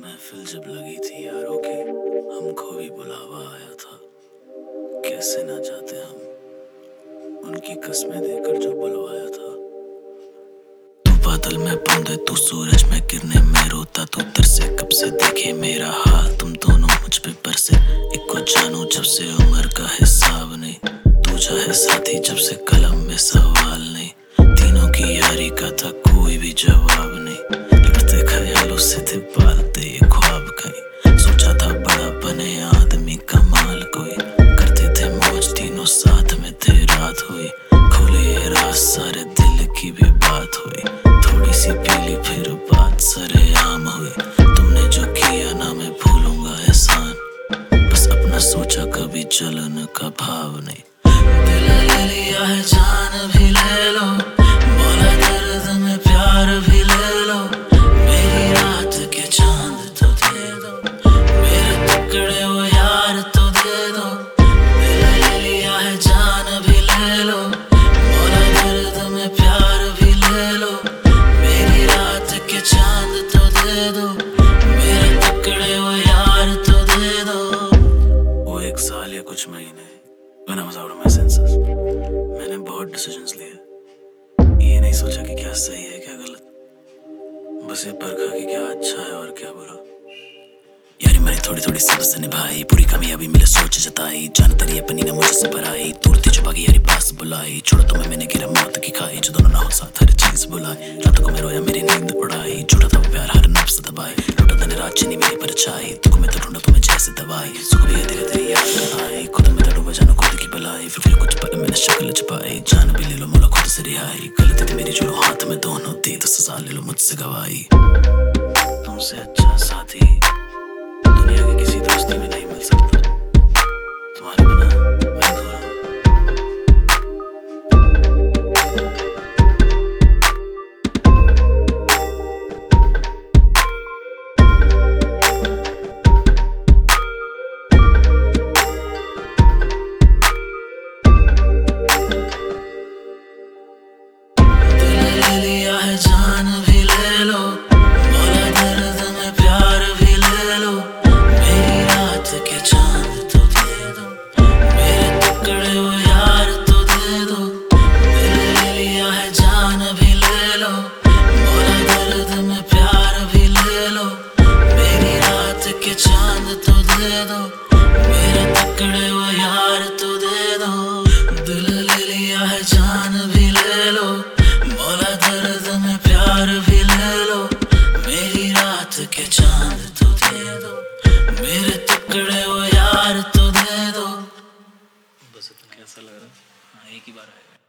महफिल जब लगी थी यारों की, हमको भी बुलावा आया था। कैसे ना जाते हम उनकी कस्में देकर जो बुलवाया था। तू बादल में बूंदे, तू सूरज में गिरने में रोता, तू तरसे कब से देखे मेरा हाल, तुम दोनों मुझ पे बरसे। एक को जानू जब से उम्र का हिसाब नहीं, तू चाहे साथी जब से कलम में सवाल नहीं। तीनों की यारी का था कोई भी जवाब नहीं, लड़ते ख्यालों से थे पालते ये ख्वाब कहीं। सोचा था बड़ा बने आदमी कमाल कोई, करते थे मौज तीनों साथ में थे रात हुई। खोले ये राज सारे दिल की भी बात हुई, थोड़ी सी पीली फिर बात सरेआम हुई। तुमने जो किया ना मैं भूलूंगा एहसान, बस अपना सोचा कभी जलन का भाव नहीं। दिल ले लिया है जान भी ले लो, बोला दर्द में प्यार भी ले लो। मेरी रात के चांद तो दे दो, मेरे टुकड़े वो यार तो दे दो। दिल ले लिया है जान भी ले लो, बोला दर्द में प्यार भी ले लो। मेरी रात के चांद तो दे दो, मेरे टुकड़े वो यार तो दे दो। वो एक साल या कुछ महीने when I was out of my senses, मैंने बहुत डिसीजंस लिए। ये नहीं सोचा कि क्या सही है क्या गलत, बस ये परखा कि क्या अच्छा है और क्या बुरा। यारी मैंने थोड़ी थोड़ी सबसे निभाई, पूरी कामयाबी मिले सोच जताई। जान तेरी अपनी ने मुझसे भराई, दूर थी छुपा के यारी पास बुलाई। छोड़ो तुम्हें मैंने गिरा मौत की खाई, जो दोनों ना हो साथ हर चीज बुलाई। रातों को मैं रोया मेरी नींद उड़ाई, झूठा था वो प्यार हर नफ्स दबाई। लूटा था रात चीनी मेरी परछाई, तुझको मैं तो ढूंढा तुम्हें जैसे दवाई। सुख भी है धीरे धीरे याद आई, खुद में तो डूबा जानो खुद की भलाई। फिर कुछ पल मैंने शक्ल छुपाई, जान भी ले लो मोला खुद से रिहाई। गलती थी मेरी जो हाथ में दोनों थी, तो सजा ले लो मुझसे गवाही। तुमसे अच्छा साथी दुनिया की किसी दोस्ती में नहीं मिल सकता, तुम्हारे बिना मैं अधूरा हूं। दिल ले लिया है जान भी ले लो, बोला दर्द में प्यार भी ले लो। मेरी रात के चांद तो दे दो, मेरे टुकड़े वो यार तो दे दो। दिल ले लिया है जान भी ले लो, बोला दर्द में प्यार भी ले लो। मेरी रात के चांद तो दे दो, मेरे टुकड़े वो यार तो दे दो। दिल ले लिया है जान भी ले लो, बोला दर्द में प्यार भी ले लो। मेरी रात के चांद तो दे दो, मेरे टुकड़े वो यार तो दे दो। बस इतना कैसा लग रहा है? हाँ, एक ही बार आएगा।